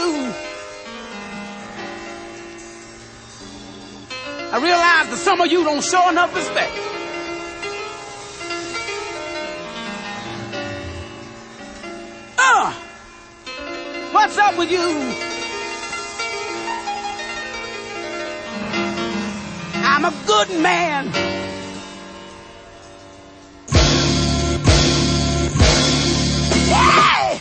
you, I realize that some of you don't show enough respect. What's up with you? I'm a good man. Hey!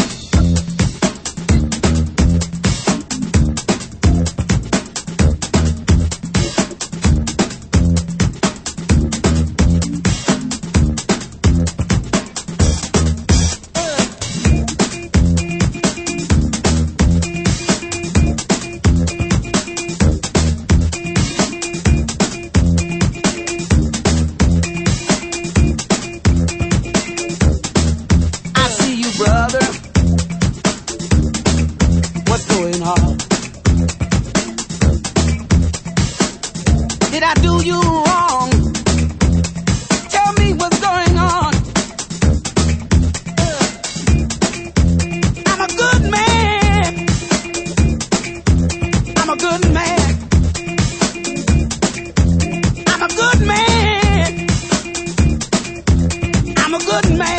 Brother, what's going on? Did I do you wrong? Tell me what's going on. I'm a good man. I'm a good man. I'm a good man. I'm a good man.